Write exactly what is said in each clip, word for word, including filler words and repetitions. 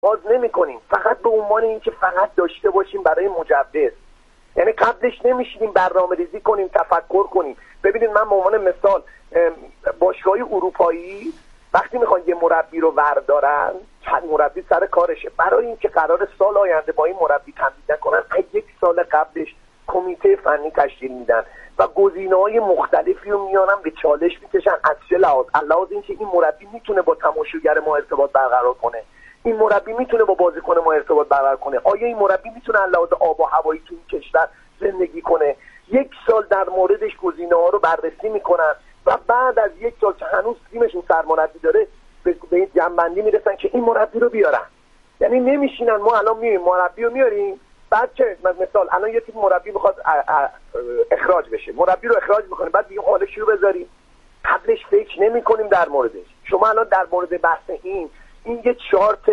باز نمی‌کنیم، فقط به عنوان اینکه فقط داشته باشیم برای مجوز. یعنی قبلش نمیشینیم برنامه‌ریزی کنیم، تفکر کنیم. ببینید من به عنوان مثال باشگاه‌های اروپایی وقتی میخوان یه مربی رو وردارن، چند مربی سر کارشه، برای اینکه قرار سال آینده با این مربی تمدید نکنن، یک سال قبلش کمیته فنی تشکیل میدن و گزینه‌های مختلفی رو میانن به چالش میکشن. از چه لحاظ؟ لحاظ اینکه این مربی میتونه با تماشاگر ما ارتباط برقرار کنه، این مربی میتونه با بازیکن ما ارتباط برقرار کنه، آیا این مربی میتونه از لحاظ آب و هوایی تو این کشور زندگی کنه. یک سال در موردش گزینه‌ها رو بررسی میکنن و بعد از یک سال که هنوز تیمشون سرمربی داره به این جنبندی میرسن که این مربی رو بیارن. یعنی نمیشینن ما الان میاریم مربی رو میاریم، بعد چه مثلا الان یه تیم مربی میخواد اخراج بشه، مربی رو اخراج میکنه، بعد دیگه حالش رو بذاریم، قبلش فکر نمیکنیم در موردش. شما الان در مورد بحث این این یه چارت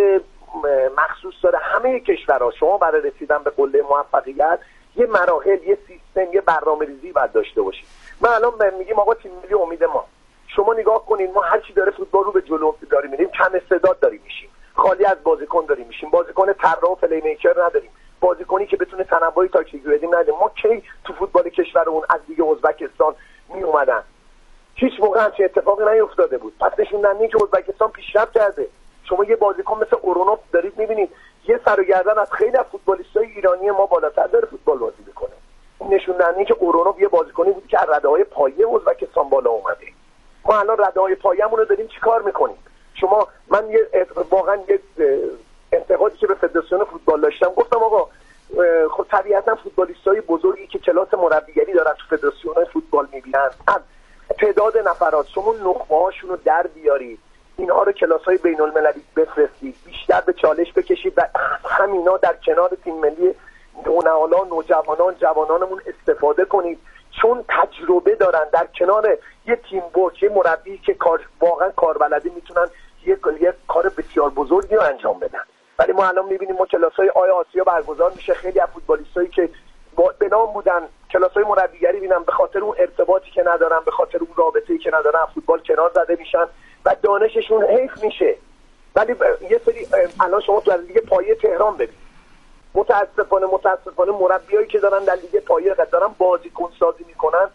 مخصوص داره همه کشورها. شما برای رسیدن به قله موفقیت یه مراحل، یه سیستم، یه برنامه‌ریزی باید داشته باشید. من الان میگیم آقا تیم ملی امید ما، شما نگاه کنید ما هر چی داره فوتبال رو به جلو داریم میریم، کم استعداد داریم میشیم، خالی از بازیکن داریم میشیم، بازیکن طراح و پلی میکر نداریم، بازیکنی که بتونه تنوع تاکتیکی بدیم نداریم. ما کی تو فوتبال کشورمون از دیگه ازبکستان می اومدن؟ هیچ موقع همچین اتفاقی نیفتاده بود. پس نشوندن که ازبکستان پیشرفت کرده. شما یه بازیکن مثل اورونوف دارید میبینید یه سر و گردن از خیلی از فوتبالیستای ایرانی ما بالاتر داره فوتبال بازی میکنه. نشون دهنده که اورونوف یه بازیکنی بود که از رده‌های پایه ازبکستان بالا اومده. ما الان رده‌های پایه‌مون رو داریم چیکار میکنیم؟ شما من یه واقعا یه انتقادی که به فدراسیون فوتبال داشتم، گفتم آقا خب طبیعتا فوتبالیستای بزرگی که کلاس مربیگری دارن تو فدراسیون‌های فوتبال میبینن، تعداد نفرات شما نخبه‌هاشون رو در بیارید، اینها رو کلاس‌های بین‌المللی بفرستید، بیشتر به چالش بکشید و همینا در کنار تیم ملی نونهالان، نوجوانان، جوانانمون استفاده کنید، چون تجربه دارن. در کنار یه تیم ورک، یه مربی که کار واقعا کاربلده میتونن یه یه کار بسیار بزرگی رو انجام بدن. ولی ما الان میبینیم ما کلاس‌های آی آسیا برگزار میشه، خیلی از فوتبالیستایی که به نام بودن کلاس‌های مربیگری ببینن به خاطر اون ارتباطی که ندارن، به خاطر اون رابطه‌ای که ندارن، فوتبال کنار زده میشن و دانششون حیف میشه. ولی یه سری الان شما تو لیگ پایه تهران ببینید، متاسفانه متاسفانه مربیایی که دارن در لیگ پایه دارن بازیکن سازی میکنن،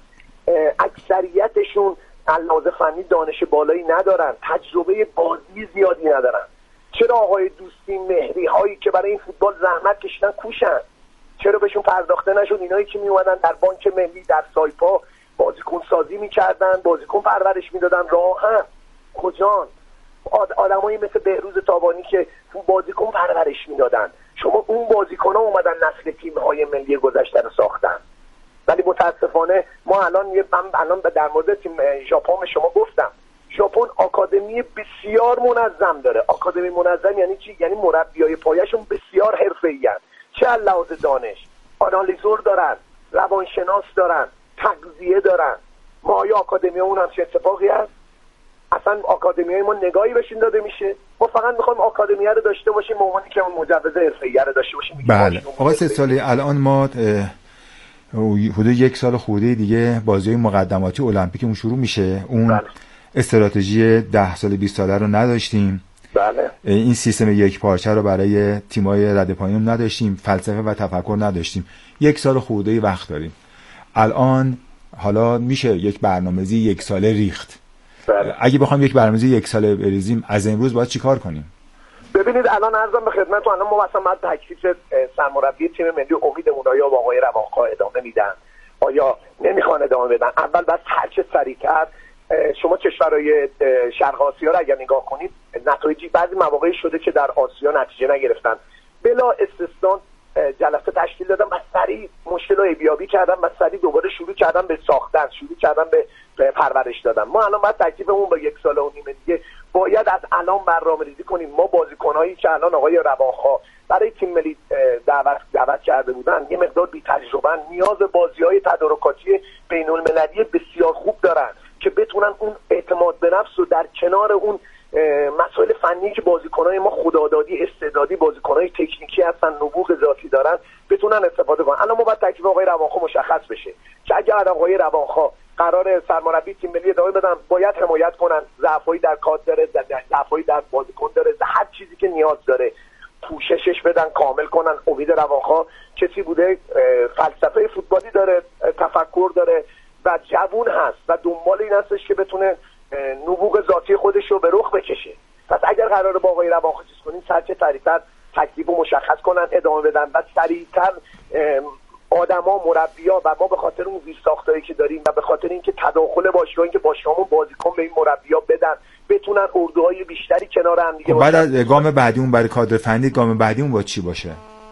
اکثریتشون علاوه فنی دانش بالایی ندارن، تجربه بازی زیادی ندارن. چرا آقای دوستی مهری هایی که برای این فوتبال زحمت کشیدن کوشن؟ چرا بهشون پرداخته نشد؟ اینایی که می اومدن در بانک ملی، در سایپا بازیکن سازی میکردن، بازیکن پرورش میدادن، راهن کجان؟ آدمایی مثل بهروز تابانی که بازیکن پرورش میدادن. شما اون بازیکن‌ها اومدن نسل تیم‌های ملی گذشته رو ساختن. ولی متاسفانه ما الان یه من الان در مورد تیم ژاپن شما گفتم، ژاپن آکادمی بسیار منظم داره. آکادمی منظم یعنی چی؟ یعنی مربیای پایه‌شون بسیار حرفه‌ای‌اند. چه از لحاظ دانش، آنالیزور دارن، روانشناس دارن، تغذیه دارن. ما آیا آکادمی اون هم چه اتفاقی هست؟ اصلا آکادمیای ما نگاهی بهشون داده میشه؟ ما فقط میخوایم آکادمی رو داشته باشیم، مهمونی که اون مجوز حرفه‌ای رو داشته باشیم. بله آقا سه سالی الان ما حدود یک سال خورده دیگه بازی‌های مقدماتی المپیکمون شروع میشه. اون بله. استراتژی ده سال بیست ساله رو نداشتیم. بله. این سیستم یک پارچه رو برای تیم‌های رده پایین نداشتیم، فلسفه و تفکر نداشتیم. یک سال خورده وقت داریم. الان حالا میشه یک برنامه‌ریزی یک ساله ریخت. بله. اگه بخوام یک برنامه‌ریزی یک ساله بریزیم از امروز باید چیکار کنیم؟ ببینید الان عرضم به خدمتتون، الان ما مثلا بعد تکلیف سرمربی تیم ملی امیدمون آیا با آقای روانخواه ادامه میدن، آیا نمیخوان ادامه بدن. اول بعد هر چه سریعتر شما کشورهای شرق آسیا رو اگر نگاه کنید، نتایجی بعضی مواقعی شده که در آسیا نتیجه نگرفتن، بلا استثنا جلسه تشکیل دادن و سریع مشکل رو بیابی کردن و سریع دوباره شروع کردن به ساختن، شروع کردن به پرورش دادن. ما الان بعد تکلیفمون با یک سال و نیم دیگه باید از الان برنامه‌ریزی کنیم. ما بازیکنایی که الان آقای روانخواه برای تیم ملی دعوت دعوت کرده بودن یه مقدار بی تجربه، نیاز به بازی‌های تدارکاتی بین‌المللی بسیار خوب دارن که بتونن اون اعتماد به نفس و در کنار اون مسائل فنی که بازیکنای ما خدادادی استعدادی بازیکنای تکنیکی هستن، نبوغ ذاتی دارن، بتونن استفاده کنن. الان ما باید تکلیف آقای روانخواه مشخص بشه که اگر آقای روانخواه قرار سرمربی تیم ملی ادامه بدن، باید حمایت کنن، ضعفایی در کادر داره، ضعفایی در بازیکن داره، هر چیزی که نیاز داره پوششش بدن، کامل کنن. امید روانخواه کسی بوده فلسفه فوتبالی داره، تفکر داره و جوون هست و دنبال این هستش که بتونه نبوغ ذاتی خودش رو به رخ بکشه. پس اگر قراره با آقای روانخواه چیز کنیم، سرچه سریعتر تکلیف رو مشخص کنن، ادامه بدن و سریعتر آدما، مربی‌ها و ما به خاطر اون زیرساختایی که داریم و به خاطر اینکه تداخل باشگاهی که باشگاهمون بازیکن به این مربی‌ها بدن، بتونن اردوهای بیشتری کنار هم دیگه. بعد از گام بعدیمون برای کادر فنی، گام بعدیمون با چی باشه؟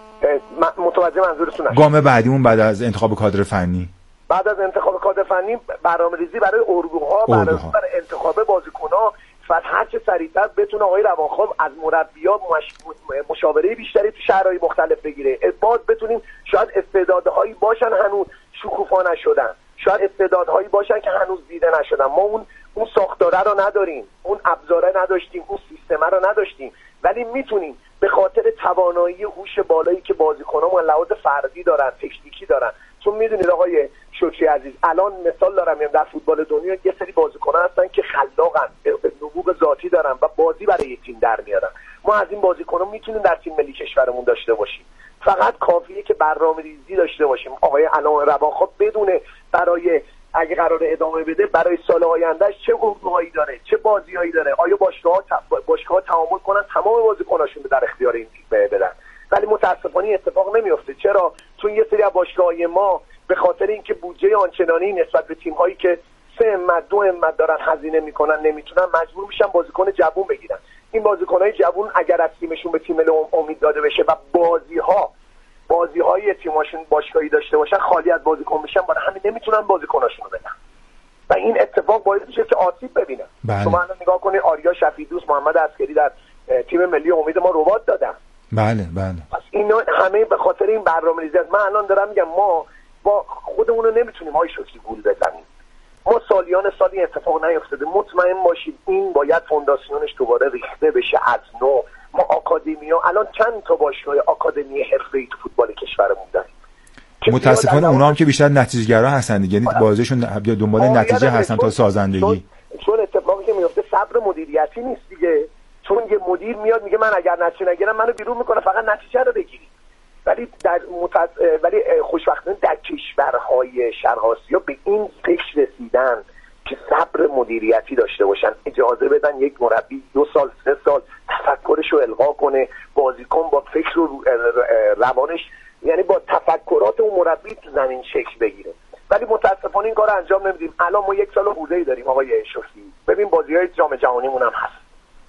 متوجه منظورتون نشدم. گام بعدیمون بعد از انتخاب کادر فنی، بعد از انتخاب کادر فنی برنامه‌ریزی برای اردوها، برای انتخاب بازیکن‌ها و هر چه سریعتر بتونه آقای روانخواه از مربی‌ها مش... مشاوره بیشتری تو شهرهای مختلف بگیره. باز بتونیم، شاید استعدادهایی باشن هنوز شکوفا نشدن، شاید استعدادهایی باشن که هنوز دیده نشدن. ما اون اون ساختاره رو نداریم، اون ابزاره نداشتیم، اون سیستم رو نداشتیم، ولی میتونیم به خاطر توانایی هوش بالایی که بازیکن‌ها لحاظ فردی دارن، تکنیکی دارن. چون میدونید آقای شکری عزیز، الان مثال دارم، در فوتبال دنیا یه سری بازیکن‌ها هستن که خلاقن، نبوغ ذاتی دارن و بازی برای یک تیم در میارن. ما از این بازیکن‌ها میتونیم در تیم ملی کشورمون داشته باشیم، فقط کافیه که برنامه‌ریزی داشته باشیم. آقای علامه روانخواه بدونه برای اگه قرار ادامه بده برای سال آیندهش چه اردوهایی داره، چه بازیایی داره، آیا باشگاه‌ها باشگاه‌ها تعامل کنن تمام بازیکناشون در اختیار این تیم بدن. ولی متاسفانه اتفاق نمیفته. چرا؟ چون یه سری از باشگاه‌های ما به خاطر اینکه بودجه آنچنانی نسبت به تیم‌هایی که سه امت دو امت دارن هزینه میکنن نمیتونن، مجبور میشن بازیکن جوون بگیرن. این بازیکن‌های جوون اگر از تیمشون به تیم ملی امید داده بشه و بازی‌ها بازی‌های تیمشون باشگاهی داشته باشن، خالی از بازیکن میشن، برای همین نمیتونن بازیکناشونو بدن و این اتفاق باعث میشه که آسیب ببینن. شما الان نگاه کنید، آریا شفیع‌دوست، محمد عسکری در تیم ملی امید ما ربات دادن. بله بله. پس اینا همه به خاطر این برنامه‌ریزی است. من الان دارم میگم ما با خودمون رو نمیتونیم های شکلی گول بزنیم. ما سالیان سالی اتفاق نیفتاده. مطمئن باشید این باید فونداسیونش دوباره ریخته بشه از نو. ما آکادمی‌ها الان چند تا باشگاه آکادمی حرفه‌ای تو فوتبال کشورمون داریم. متاسفانه اونا هم که بیشتر نتیجه‌گرا هستن دیگه، یعنی بازیشون دنبال نتیجه هستن تا سازندگی. چون اتفاقی که میفته صبر مدیریتی نیست دیگه. چون یه مدیر میاد میگه من اگر نتیجه نگیرم منو بیرون میکنه، فقط نتیجه رو بگیری. ولی در متز... ولی خوشبختانه در کشورهای شرق آسیا به این فکر رسیدن که صبر مدیریتی داشته باشن، اجازه بدن یک مربی دو سال سه سال تفکرش رو القا کنه، بازیکن با فکر و روانش، یعنی با تفکرات اون مربی تو زمین شکل بگیره. ولی متاسفانه این کار انجام نمیدیم. الان ما یک سال حوزه‌ای داریم آقای شفتی، ببین بازی‌های جام جهانیمون هم هست.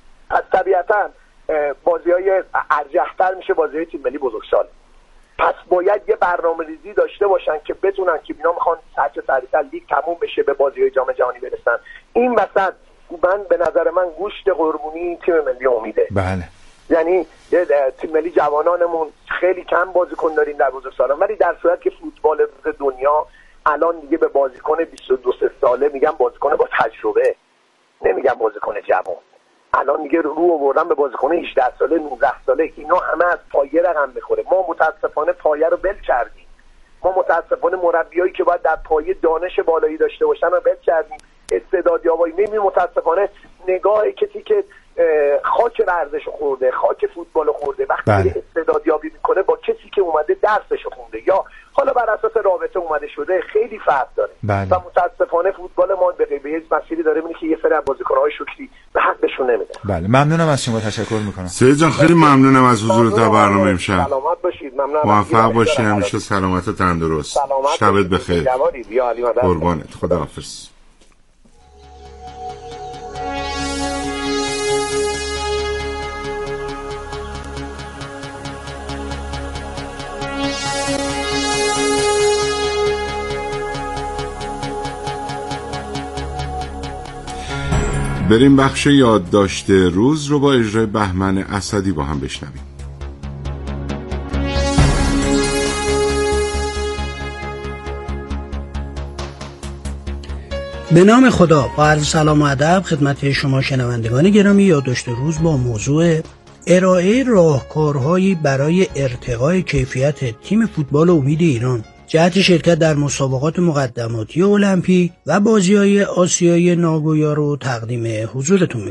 پس طبیعتاً بازی‌های ارجح‌تر میشه بازی‌های تیم ملی بزرگسال. پس باید یه برنامه‌ریزی داشته باشن که بتونن که اینا میخوان سرچ سریعتر لیگ تموم بشه به بازی‌های جام جهانی برسن. این وسط من به نظر من گوشت قربونی تیم ملی امیده. بله. یعنی تیم ملی جوانانمون خیلی کم بازیکن داریم در بزرگسالان، ولی در صورت که فوتبال دنیا الان دیگه به بازیکن بیست و دو ساله میگم بازیکن با تجربه، نمیگم بازیکن جوان. الان دیگه رو آوردن به بازیکن هجده ساله نوزده ساله. اینا همه از پایه رقم میخوره. ما متاسفانه پایه رو بل کردیم. ما متاسفانه مربیایی که باید در پایه دانش بالایی داشته باشن رو بل کردیم. استعدادیابی نمی متاسفانه نگاه کسی که خاک ورزش خورده، خاک فوتبال خورده، وقتی بله. استعدادیابی میکنه با کسی که اومده درسش خونده یا حالا بر اساس رابطه اومده شده خیلی فرق داره. بله. و متاسفانه فوتبال ما به غیبه مسیری داره میره که یه سری از بازیکن‌های شکلی به حقشون نمیده. بله، ممنونم از شما، تشکر میکنم. سید جان خیلی ممنونم از حضورت در برنامه امشب. سلامت باشید. ممنونم. موفق باشید همیشه، سلامت و تندرست. شبت بخیر. قربانت. خداحافظ. بریم بخش یادداشت روز رو با اجرای بهمن اسدی با هم بشنویم. به نام خدا، با عرض سلام و ادب خدمت شما شنوندگان گرامی. یادداشت روز با موضوع ارائه راهکارهایی برای ارتقای کیفیت تیم فوتبال امید ایران جهت شرکت در مسابقات مقدماتی المپیک و بازی‌های آسیایی ناگویا رو تقدیم حضورتون میکنم.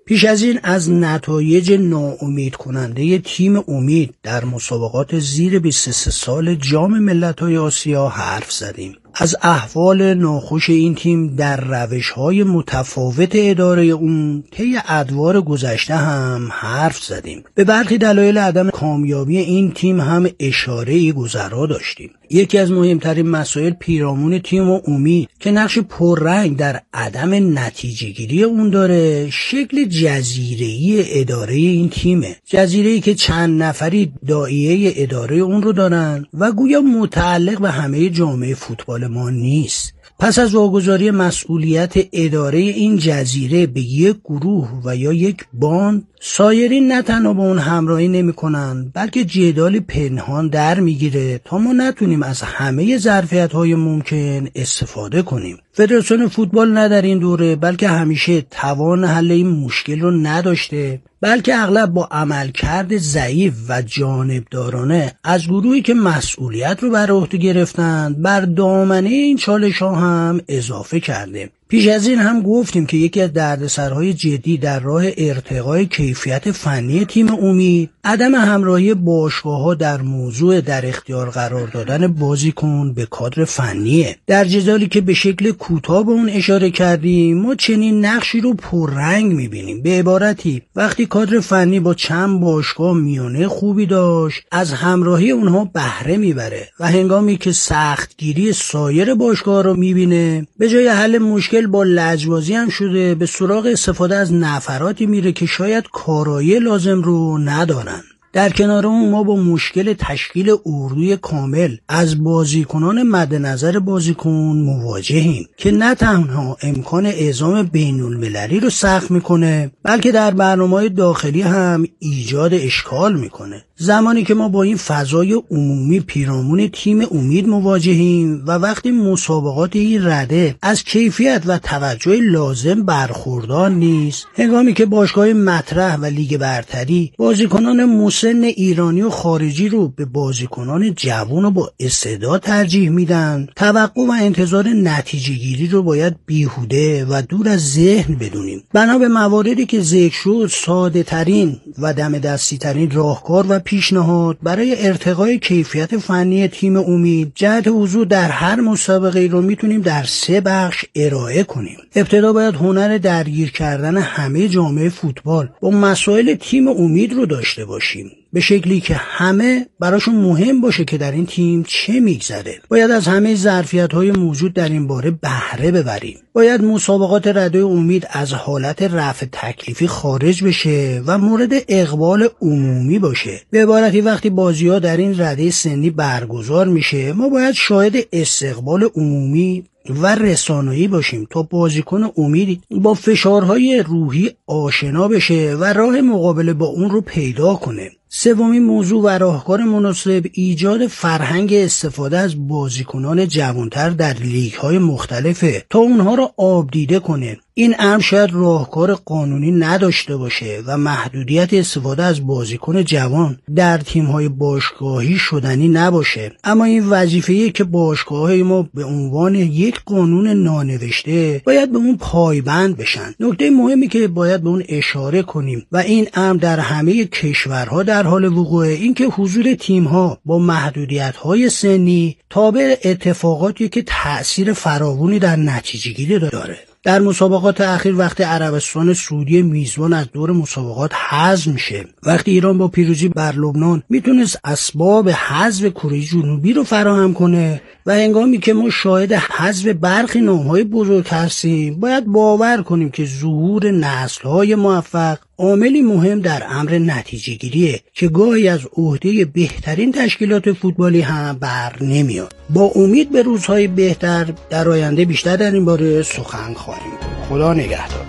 پیش از این از نتایج ناامید کننده تیم امید در مسابقات زیر بیست و سه سال جام ملت‌های آسیا حرف زدیم. از احوال ناخوش این تیم در روش‌های متفاوت اداره اون طی ادوار گذشته هم حرف زدیم. به برخی دلایل عدم کامیابی این تیم هم اشاره‌ای گذرا داشتیم. یکی از مهمترین مسائل پیرامون تیم و امید که نقش پررنگ در عدم نتیجه‌گیری اون داره، شکل جزیره‌ای اداره این تیمه. جزیره‌ای که چند نفری داعیه اداره اون رو دارن و گویا متعلق به همه جامعه فوتبال ما نیست. پس از واگذاری مسئولیت اداره این جزیره به یک گروه و یا یک باند، سایرین نه تنها با اون همراهی نمی کنن بلکه جدال پنهان در میگیره تا ما نتونیم از همه ظرفیت‌های ممکن استفاده کنیم. فدراسیون فوتبال نه در این دوره بلکه همیشه توان حل این مشکل رو نداشته، بلکه اغلب با عملکرد ضعیف و جانبدارانه از گروهی که مسئولیت رو بر عهده گرفتن بر دامنه این چالش‌ها هم اضافه کرده. پیش از این هم گفتیم که یکی از دردسرهای جدی در راه ارتقای کیفیت فنی تیم امید عدم همراهی باشگاه‌ها در موضوع در اختیار قرار دادن بازیکن به کادر فنیه. در جدالی که به شکل کوتاه به اون اشاره کردیم، ما چنین نقشی رو پررنگ می‌بینیم. به عبارتی وقتی کادر فنی با چند باشگاه میانه خوبی داشت، از همراهی اونها بهره میبره و هنگامی که سختگیری سایر باشگاه رو می‌بینه، به جای حل مشکل با لجبازی هم شده به سراغ استفاده از نفراتی میره که شاید کارایی لازم رو ندارن. در کنار اون ما با مشکل تشکیل اردوی کامل از بازیکنان مد نظر بازیکن مواجهیم که نه تنها امکان اعزام بین المللی رو سخت میکنه بلکه در برنامه‌های داخلی هم ایجاد اشکال میکنه. زمانی که ما با این فضای عمومی پیرامون تیم امید مواجهیم و وقتی مسابقات این رده از کیفیت و توجه لازم برخوردار نیست، هنگامی که باشگاه مطرح و لیگ برتری بازیکنان مسن ایرانی و خارجی رو به بازیکنان جوان و با استعداد ترجیح میدن، توقع و انتظار نتیجه گیری رو باید بیهوده و دور از ذهن بدونیم. بنا به مواردی که ذکر شد، ساده ترین و دم دستی ترین راهکار و پیشنهاد برای ارتقای کیفیت فنی تیم امید جهت حضور در هر مسابقه رو میتونیم در سه بخش ارائه کنیم. ابتدا باید هنر درگیر کردن همه جامعه فوتبال با مسائل تیم امید رو داشته باشیم، به شکلی که همه براشون مهم باشه که در این تیم چه میگذره. باید از همه ظرفیت‌های موجود در این باره بهره ببریم. باید مسابقات رده امید از حالت رفع تکلیفی خارج بشه و مورد اقبال عمومی باشه. به عبارتی وقتی بازی‌ها در این رده سنی برگزار میشه، ما باید شاهد استقبال عمومی و رسانه‌ای باشیم تا بازیکن امید با فشارهای روحی آشنا بشه و راه مقابله با اون رو پیدا کنه. سومین موضوع و راهکار مناسب ایجاد فرهنگ استفاده از بازیکنان جوانتر در لیگ‌های مختلفه تا اونها رو آبدیده کنه. این امر شاید راهکار قانونی نداشته باشه و محدودیت استفاده از بازیکن جوان در تیم‌های باشگاهی شدنی نباشه، اما این وظیفه‌ایه که باشگاه‌های ما به عنوان یک قانون نانوشته باید به اون پایبند بشن. نکته مهمی که باید به اون اشاره کنیم و این امر در همه کشورها در حال وقوعه، این که حضور تیم‌ها با محدودیت‌های سنی تابع اتفاقاتی که تأثیر فراوانی در نتیجه‌گیری داره. در مسابقات اخیر وقتی عربستان سعودی میزبان از دور مسابقات حذف میشه، وقتی ایران با پیروزی بر لبنان میتونست اسباب حذف کره جنوبی رو فراهم کنه و هنگامی که ما شاهد حذف برخی نام‌های بزرگ هستیم، باید باور کنیم که ظهور نسل‌های موفق عاملی مهم در امر نتیجه گیریه که گاهی از عهده بهترین تشکیلات فوتبالی هم بر نمیاد. با امید به روزهای بهتر در آینده بیشتر در این باره سخن خواهیم گفت. خدا نگهدار.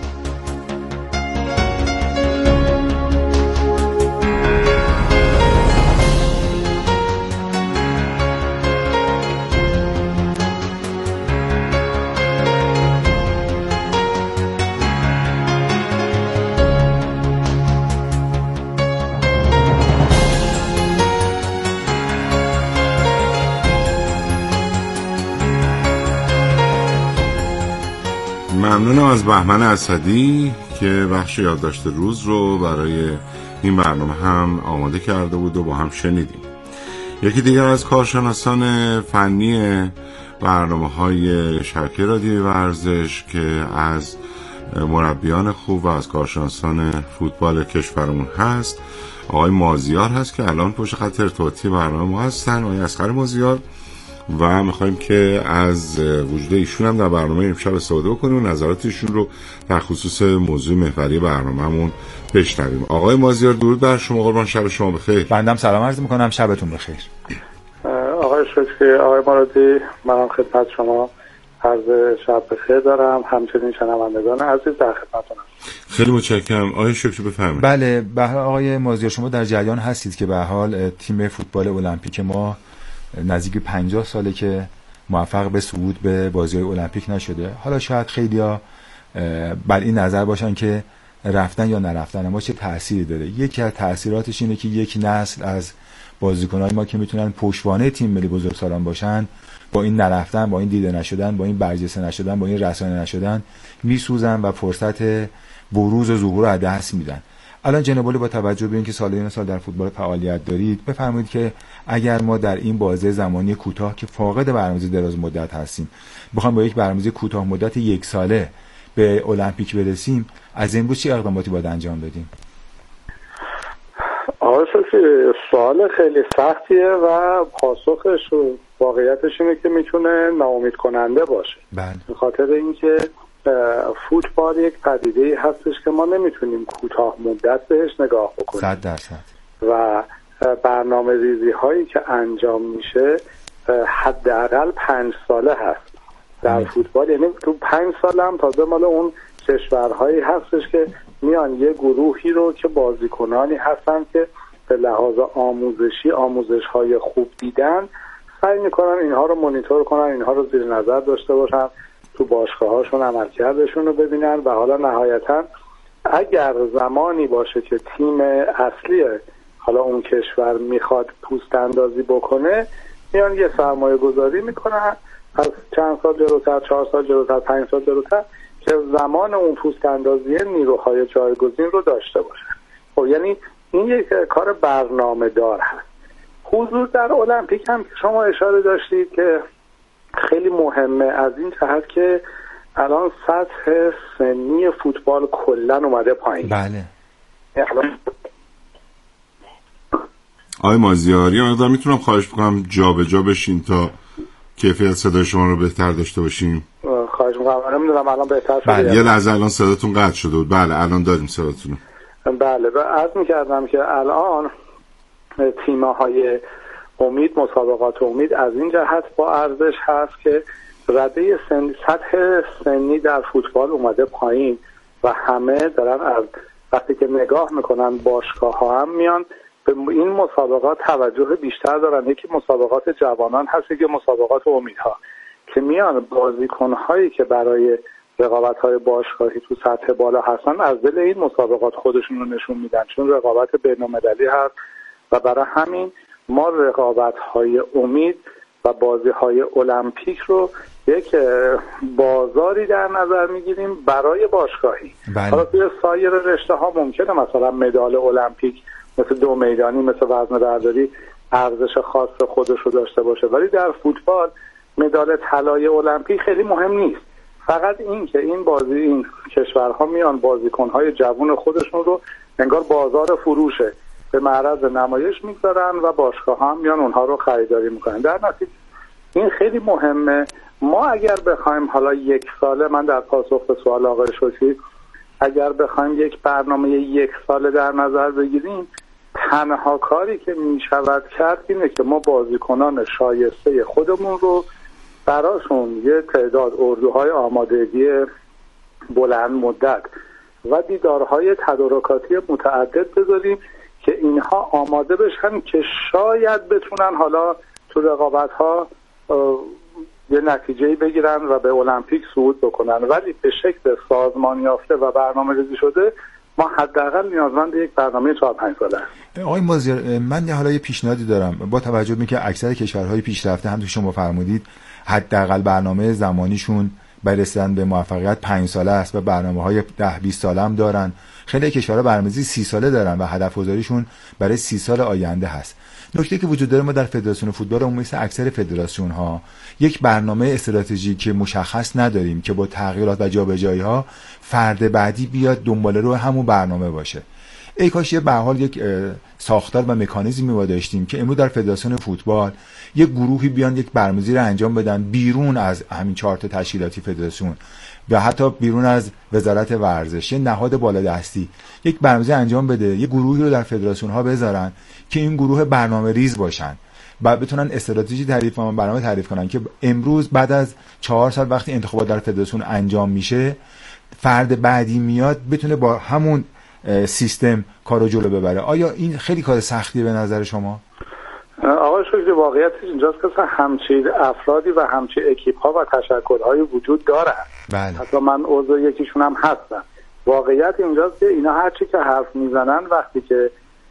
ممنونم از بهمن اسدی که بخش یادداشت روز رو برای این برنامه هم آماده کرده بود و با هم شنیدیم. یکی دیگر از کارشناسان فنی برنامه‌های شبکه رادیوی ورزش که از مربیان خوب و از کارشناسان فوتبال کشورمون هست آقای مازیار هست که الان پشت خط ارتباطی برنامه ما هستن. آقای اصغر مازیار و میخوایم که از وجود ایشون هم در برنامه امشب استفاده بکنیم و نظراتشون رو در خصوص موضوع محوری برنامه‌مون بشنویم. آقای مازیار درود بر شما، قربان شب شما بخیر. بنده سلام عرض میکنم، شبتون بخیر. آقای شکری، آقای مرادی، منم خدمت شما عرض شب بخیر دارم، همچنین شنوندگان عزیز در خدمتتون هستم. خیلی متشکرم. آقای شکری بفرمایید. بله، به حال آقای مازیار شما در جریان هستید که به حال تیم فوتبال المپیک ما نزدیک پنجاه ساله که موفق به صعود به بازی‌های المپیک نشده. حالا شاید خیلیا بر این نظر باشن که رفتن یا نرفتن ما چه تأثیری داره. یکی از تأثیراتش اینه که یک نسل از بازیکن‌های ما که میتونن پشتوانه تیم ملی بزرگسالان باشن با این نرفتن، با این دیده نشدن، با این برجسته نشدن، با این رسانه نشدن میسوزن و فرصت بروز و ظهور رو از دست میدن. الان جناب عالی با توجه به اینکه سالانه سال در فوتبال فعالیت دارید، بفرمایید که اگر ما در این بازه زمانی کوتاه که فاقد برنامه‌ریزی دراز مدت هستیم بخوایم با یک برنامه‌ریزی کوتاه مدت یک ساله به المپیک برسیم، از امروز چه اقداماتی باید انجام بدیم؟ آقای شکری، سوال خیلی سختیه و پاسخش و واقعیتش اینه که میتونه ناامید کننده باشه. بله. به خاطر اینکه فوتبال یک پدیده‌ای هستش که ما نمیتونیم کوتاه مدت بهش نگاه بکنیم. صد درصد. و برنامه ریزی هایی که انجام میشه حداقل پنج ساله هست در مید. فوتبال، یعنی تو پنج سال هم تازه مال اون کشورهایی هستش که میان یه گروهی رو که بازیکنانی هستن که به لحاظ آموزشی آموزش های خوب دیدن سعی میکنن اینها رو مانیتور کنن، اینها رو زیر نظر داشته باشن، تو باشگاه هاشون عملکردشون رو ببینن و حالا نهایتا اگر زمانی باشه که تیم اصلی حالا اون کشور میخواد پوست اندازی بکنه میان یه سرمایه گذاری میکنن از چند سال جلوتر، چهار سال جلوتر، پنج سال جلوتر که زمان اون پوست اندازی نیروهای جایگزین رو داشته باشه. خب یعنی این یک کار برنامه دار هست. حضور در المپیک هم که شما اشاره داشتید که خیلی مهمه از این جهت که الان سطح سنی فوتبال کلا اومده پایین. بله. آقای مازیاری مقدار میتونم خواهش بکنم جا به جا بشین تا کیفیت صدای شما رو بهتر داشته باشیم؟ خواهش میکنم. نمیدونم الان بهتر شده. بله. یه لحظه الان صداتون قطع شده بود. بله الان داریم صداتون. بله. و عرض میکردم که الان تیم‌های امید، مسابقات امید از این جهت با ارزش هست که رده سن، سطح سنی در فوتبال اومده پایین و همه دارن از وقتی که نگاه میکنن باشگاه ها هم میان به این مسابقات توجه بیشتر دارن. یکی مسابقات جوانان هست، یکی مسابقات امیدها که میان بازیکن هایی که برای رقابت های باشگاهی تو سطح بالا هستن از دل این مسابقات خودشون رو نشون میدن، چون رقابت بین‌المللی هست و برای همین ما رقابت های امید و بازی های المپیک رو یک بازاری در نظر میگیریم برای باشگاهی. حالا توی سایر رشته ها ممکنه مثلا مدال المپیک مثل دو میدانی، مثل وزنه برداری ارزش خاص خودش رو داشته باشه، ولی در فوتبال مدال طلای المپیک خیلی مهم نیست. فقط این که این بازی این کشورها میان بازیکن‌های جوان خودشون رو انگار بازار فروشه به معرض نمایش میگذارن و باشگاه هم میان اونها رو خریداری میکنن. در نتیجه این خیلی مهمه. ما اگر بخوایم حالا یک ساله، من در پاسخ به سوال آقای شکری، اگر بخوایم یک برنامه یک ساله در نظر بگیریم، تنها کاری که میشود کرد اینه که ما بازیکنان شایسته خودمون رو براشون یه تعداد اردوهای آمادگی بلند مدت و دیدارهای تدارکاتی متعدد بذاریم که اینها آماده بشن که شاید بتونن حالا تو رقابت‌ها یه نتیجه‌ای بگیرن و به المپیک صعود بکنن، ولی به شکل سازمان یافته و برنامه‌ریزی شده ما حداقل نیازمند یک برنامه چهار پنج ساله هستیم. آقای مازیار، من حالا یه پیشنهادی دارم با توجه به اینکه اکثر کشورهای پیشرفته هم تو شما فرمودید حداقل برنامه زمانیشون برای رسیدن به موفقیت پنج ساله است و برنامه‌های ده بیست ساله هم دارن. خیلی کشورها برنامه‌ریزی سی ساله دارن و هدف‌گذاریشون برای سی سال آینده هست. نکته که وجود داره، ما در فدراسیون فوتبال عمومی مثل اکثر فدراسیون‌ها یک برنامه استراتژیک مشخص نداریم که با تغییرات و جابجایی‌ها فرد بعدی بیاد دنبال رو همون برنامه باشه. ای کاش یه به هر حال یک ساختار و مکانیزمی ما داشتیم که امروز در فدراسیون فوتبال یک گروهی بیان یک برنامه‌ریزی رو انجام بدن بیرون از همین چهار تا تشکیلاتی فدراسیون و حتی بیرون از وزارت ورزش، یه نهاد بالادستی یک برنامه‌ریزی انجام بده، یه گروهی رو در فدراسیون ها بذارن که این گروه برنامه‌ریز باشن و بتونن استراتژی تعریف و برنامه تعریف کنن که امروز بعد از چهار سال وقتی انتخابات در فدراسیون انجام میشه، فرد بعدی میاد بتونه با همون سیستم کارو جلو ببره. آیا این خیلی کار سختیه به نظر شما؟ آقای شکری، واقعیتش اینجاست که همچین افرادی و همچین اکیپ ها و تشکل‌های وجود دارن. بله. حتی من عضو یکیشون هم هستم. واقعیت اینجاست که اینا هر چی که حرف میزنن، وقتی که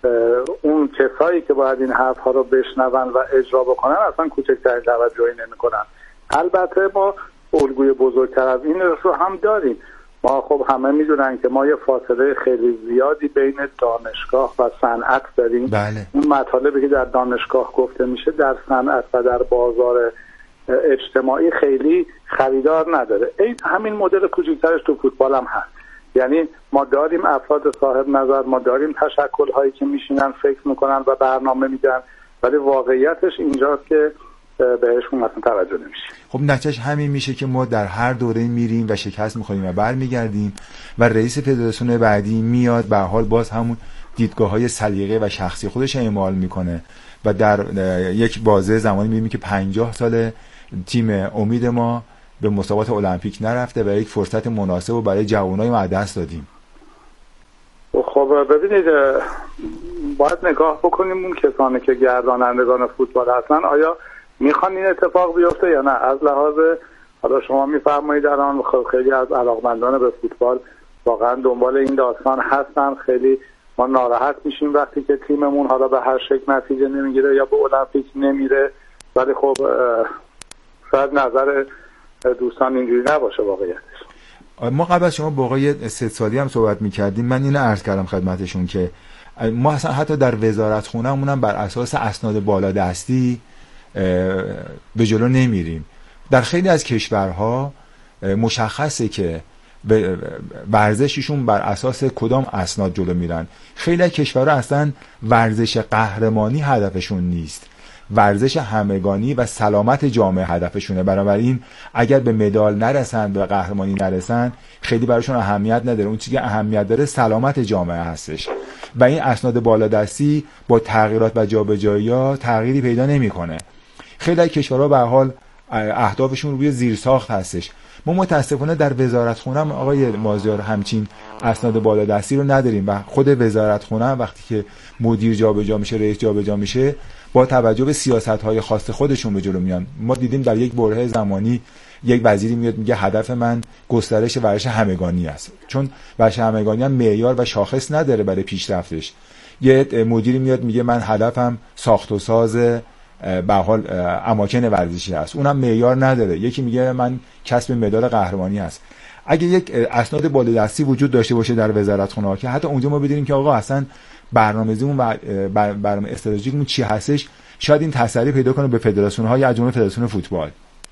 اون کسایی که باید این حرف ها رو بشنون و اجرا بکنن اصلا کوچکترین توجهی نمی‌کنن. البته ما الگوی بزرگتر از این رو هم داریم. ما خب همه میدونن که ما یه فاصله خیلی زیادی بین دانشگاه و صنعت داریم. بله. اون مطالبی که در دانشگاه گفته میشه در صنعت و در بازار اجتماعی خیلی خریدار نداره. این همین مدل کوچیک‌ترش تو فوتبال هم هست. یعنی ما داریم افراد صاحب نظر، ما داریم تشکل‌هایی که میشینن فکر میکنن و برنامه میدن، ولی واقعیتش اینجاست که بهشون مثلا توجه نمیشه. خب نتیجهش همین میشه که ما در هر دوره میریم و شکست میخوریم و برمیگردیم و رئیس فدراسیون بعدی میاد به حال باز همون دیدگاه‌های سلیقه و شخصی خودش اعمال میکنه و در یک بازه زمانی میبینیم که پنجاه سال تیم امید ما به مسابقات المپیک نرفته و یک فرصت مناسب رو برای جوانای ما دست دادیم. خب ببینید، باید نگاه بکنیم اون کسانی که گردانندگان فوتبال هستن آیا میخوان این اتفاق بیفته یا نه. از لحاظ حالا شما میفرمایید الان خیلی از علاقمندان به فوتبال واقعا دنبال این داستان هستن، خیلی ما ناراحت میشیم وقتی که تیممون حالا به هر شکل نتیجه نمیگیره یا به المپیک نمیره، ولی خب شاید نظر دوستان اینجوری نباشه واقعیتش. ما قبل از شما با آقای سه سالی هم صحبت میکردیم، من اینو عرض کردم خدمتشون که ما اصلا حتی در وزارت خونه‌مون هم بر اساس اسناد بالادستی به جلو نمیریم. در خیلی از کشورها مشخصه که ورزششون بر اساس کدام اسناد جلو میرن. خیلی از کشورها اصلا ورزش قهرمانی هدفشون نیست، ورزش همگانی و سلامت جامعه هدفشونه. بنابراین اگر به مدال نرسن، به قهرمانی نرسن، خیلی براشون اهمیت نداره. اون چیزی که اهمیت داره سلامت جامعه هستش و این اسناد بالادستی با تغییرات و جابجایی‌ها تغییری پیدا نمی‌کنه. خیلی از کشورها به هر حال اهدافشون روی زیرساخت هستش. ما متاسفانه در وزارتخونه هم آقای مازیار همچین اسناد بالادستی رو نداریم و خود وزارتخونه وقتی که مدیر جابجا میشه، رئیس جابجا میشه، با توجه به سیاست‌های خاص خودشون به جلو میان. ما دیدیم در یک بره زمانی یک وزیری میاد میگه هدف من گسترش ورزش همگانی است، چون ورزش همگانی هم معیار و شاخص نداره برای پیشرفتش. یه مدیری میاد میگه من هدفم ساخت و ساز به حال اماکن ورزشی است، اونم معیار نداره. یکی میگه من کسب مدال قهرمانی است. اگه یک اسناد بالادستی وجود داشته باشه در وزارتخونه که حتی اونجا ما بدونیم که آقا اصلا برنامه‌ریزیمون و برنامه استراتژیکمون چی هستش، شاید این تسری پیدا کنه به فدراسیون‌ها یا از جمله فدراسیون فوتبال.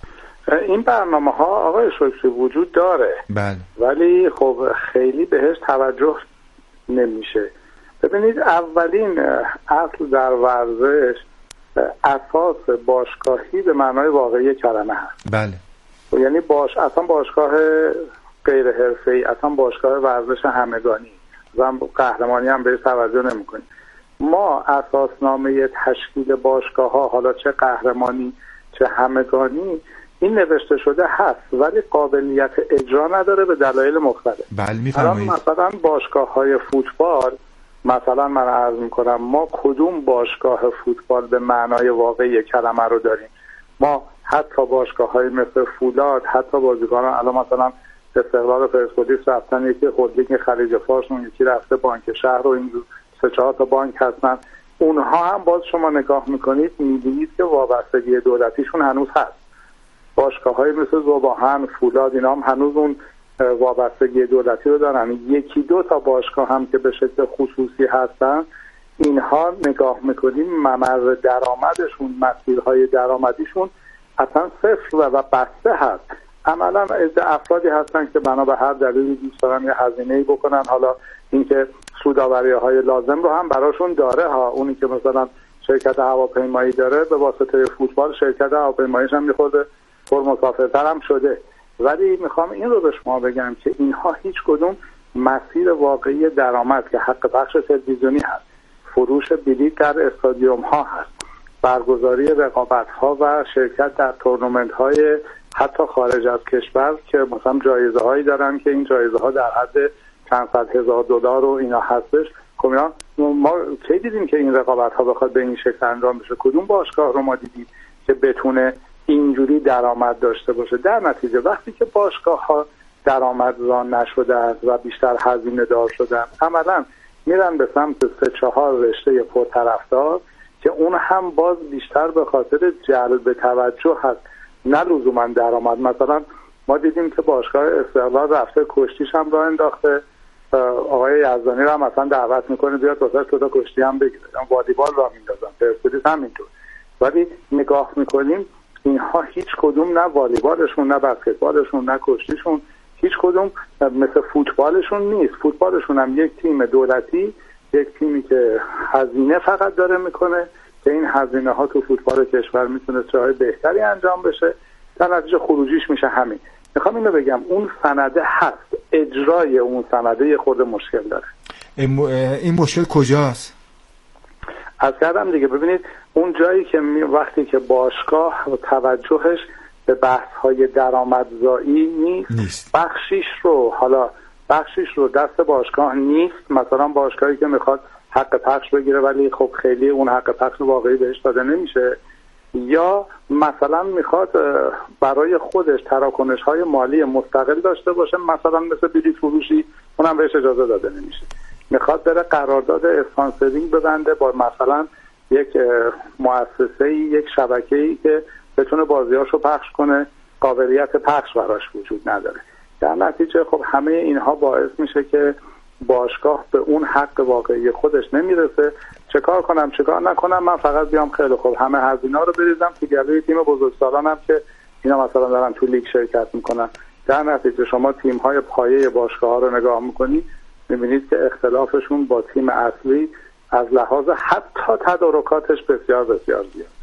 این برنامه‌ها آقای شکری وجود داره، بله، ولی خب خیلی بهش توجه نمیشه. ببینید، اولین اصل در ورزش اساس باشگاهی به معنای واقعی کلمه هست. بله. یعنی باش اصلا باشگاه غیر حرفه‌ای، اصلا باشگاه ورزش همگانی و قهرمانی هم بهش توجه نمی‌کنیم. ما اساسنامه تشکیل باشگاه‌ها، حالا چه قهرمانی چه همگانی، این نوشته شده هست ولی قابلیت اجرا نداره به دلایل مختلف. بله می‌فرمایید. مثلا باشگاه‌های فوتبال، مثلا من عرض میکنم ما کدوم باشگاه فوتبال به معنای واقعی کلمه رو داریم؟ ما حتی باشگاه های مثل فولاد، حتی بازیکنان الان مثلا استقلال و پرسپولیس رفتن یکی هلدینگ خلیج فارس، اون یکی رفته بانک شهر و این سه چهار تا بانک هستن، اونها هم باز شما نگاه میکنید میبینید که وابستگی دولتیشون هنوز هست. باشگاه‌های مثل ذوباهن، فولاد اینا هم هنوز اون وابستگی دولتی رو دارن. یکی دو تا باشگاه هم که به شکل خصوصی هستن، اینها نگاه میکنیم ممر درآمدشون، مسیرهای درآمدیشون اصلا صفر و بسته هست. عملا افرادی هستن که بنا به هر دلیلی دوست دارن یه هزینه‌ای بکنن، حالا اینکه سودآوری‌های لازم رو هم براشون داره ها. اونی که مثلا شرکت هواپیمایی داره به واسطه فوتبال شرکت هواپیماییش هم می‌خورده پرمسافرتر هم شده. ولی میخوام این رو به شما بگم که اینها هیچ کدوم مسیر واقعی درآمد که حق پخش تلویزیونی هست، فروش بلیط در استادیوم ها هست، برگزاری رقابت ها و شرکت در تورنمنت های حتی خارج از کشور که مثلا جایزه هایی دارن که این جایزه ها در حد چند صد هزار دلار و اینا هستش. خب اینا ما کی دیدیم که این رقابت ها بخواد به این شکل انجام بشه؟ کدوم باشگاه رو ما دیدیم که بتونه اینجوری درآمد داشته باشه؟ در نتیجه وقتی که باشگاه ها درآمدزا نشدن و بیشتر هزینه دار شدن، عملا میرن به سمت سه چهار رشته پرطرفدار که اون هم باز بیشتر به خاطر جلب توجه هست نه لزوما درآمد. مثلا ما دیدیم که باشگاه استقلال رفته کشتیش هم راه انداخته، آقای یزدانی رو هم مثلا دعوت میکنه بیاد واسه تو تا کشتی هم بگیره، والیبال راه میندازن، پرسپولیس هم اینطور. ولی نگاه میکنیم اینها هیچ کدوم نه والیبالشون نه بسکتبالشون نه کشتیشون هیچ کدوم مثل فوتبالشون نیست. فوتبالشون هم یک تیم دولتی، یک تیمی که هزینه فقط داره میکنه که این هزینه ها تو فوتبال کشور میتونه چه بهتری انجام بشه، در نتیجه خروجیش میشه همین. میخوام اینو بگم اون سنده هست، اجرای اون سنده یه خورده مشکل داره. این مشکل کجاست؟ از کردم دیگه، ببینید اون جایی که وقتی که باشگاه و توجهش به بحث های درآمدزایی نیست, نیست بخشیش رو حالا بخشیش رو دست باشگاه نیست، مثلا باشگاهی که میخواد حق پخش بگیره ولی خب خیلی اون حق پخش واقعی بهش داده نمیشه، یا مثلا میخواد برای خودش تراکنش های مالی مستقل داشته باشه، مثلا مثل بلیط فروشی، اونم بهش اجازه داده نمیشه. میخواد بره قرارداد اسپانسرینگ ببنده با مثلا یک مؤسسه‌ای، یک شبکه‌ای که بتونه بازیاشو پخش کنه، قابلیت پخش براش وجود نداره. در نتیجه خب همه اینها باعث میشه که باشگاه به اون حق واقعی خودش نمیرسه. چه کار کنم چه کار نکنم، من فقط بیام خیلی خوب همه هزینه‌ها رو بریزم تو گلوی تیم بزرگسالانم که اینا مثلا دارن تو لیگ شرکت میکنن. در نتیجه شما تیم‌های پایه باشگاه‌ها رو نگاه میکنید میبینید که اختلافشون با تیم اصلی از لحاظ حتی تدارکاتش بسیار بسیار زیاده.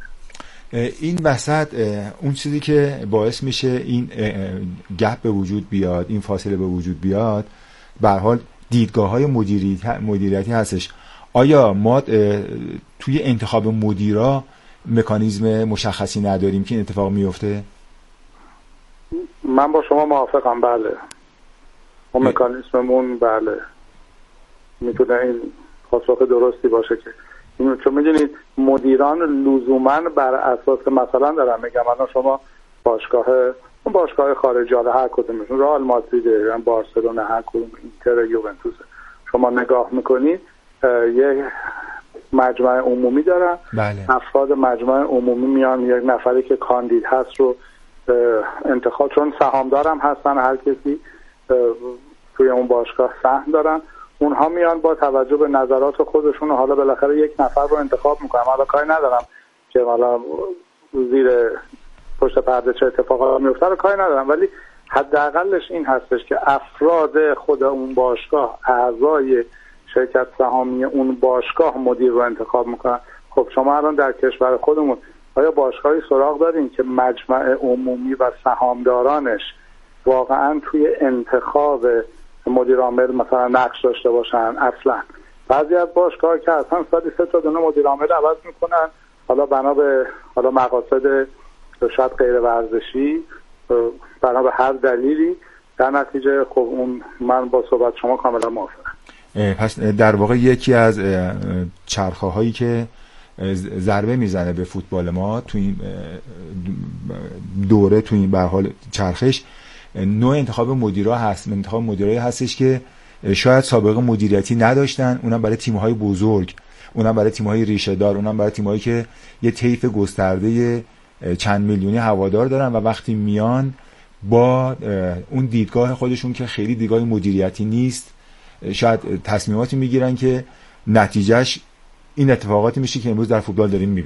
این وسط اون چیزی که باعث میشه این گپ به وجود بیاد، این فاصله به وجود بیاد، به هر حال دیدگاه‌های مدیریتی مدیریتی هستش. آیا ما توی انتخاب مدیرا مکانیزم مشخصی نداریم که این اتفاق میفته؟ من با شما موافقم، بله. اون مکانیزممون بله میتونه این پاسخ درستی باشه که اینو، چون میدونید مدیران لزوما بر اساس مثلا دارم میگم الان شما باشگاه اون باشگاه خارجی حالا هر کدومشون، رئال مادرید، بارسلونا، هر کدوم، اینتر، یوونتوس، شما نگاه میکنید یه مجمع عمومی دارن. بله. افراد مجمع عمومی میان یک نفری که کاندید هست رو انتخاب، چون سهامدارم هستن، هر کسی توی اون باشگاه سهم دارن، اونها میان با توجه به نظرات خودشون حالا بالاخره یک نفر رو انتخاب میکنن. حالا کاری ندارم که حالا زیر پشت پرده چه اتفاقاتی میفته رو کاری ندارم، ولی حداقلش این هستش که افراد خود اون باشگاه، اعضای شرکت سهامی اون باشگاه مدیر رو انتخاب میکنن. خب شما الان در کشور خودمون آیا باشگاهی سراغ دارین که مجمع عمومی و سهامدارانش واقعا توی انتخاب مدیر عامل مثلا نقش داشته باشن؟ اصلا بعضی از باشگاه‌ها که اصلا سالی سه تا دونه مدیر عامل عوض میکنن، حالا بنا به حالا مقاصد شاید غیر ورزشی، بنا به هر دلیلی، در نتیجه خب اون من با صحبت شما کاملا موافقم. پس در واقع یکی از چرخه هایی که ضربه میزنه به فوتبال ما تو این دوره، تو این به حال چرخش، نوع انتخاب مدیرا هست. انتخاب مدیرایی هستش که شاید سابقه مدیریتی نداشتن، اونم برای تیم‌های بزرگ، اونم برای تیم‌های ریشه دار، اونم برای تیم‌هایی که یه طیف گسترده چند میلیونی هوادار دارن و وقتی میان با اون دیدگاه خودشون که خیلی دیدگاه مدیریتی نیست شاید تصمیماتی میگیرن که نتیجهش این اتفاقاتی میشه که امروز در فوتبال داریم میبینیم.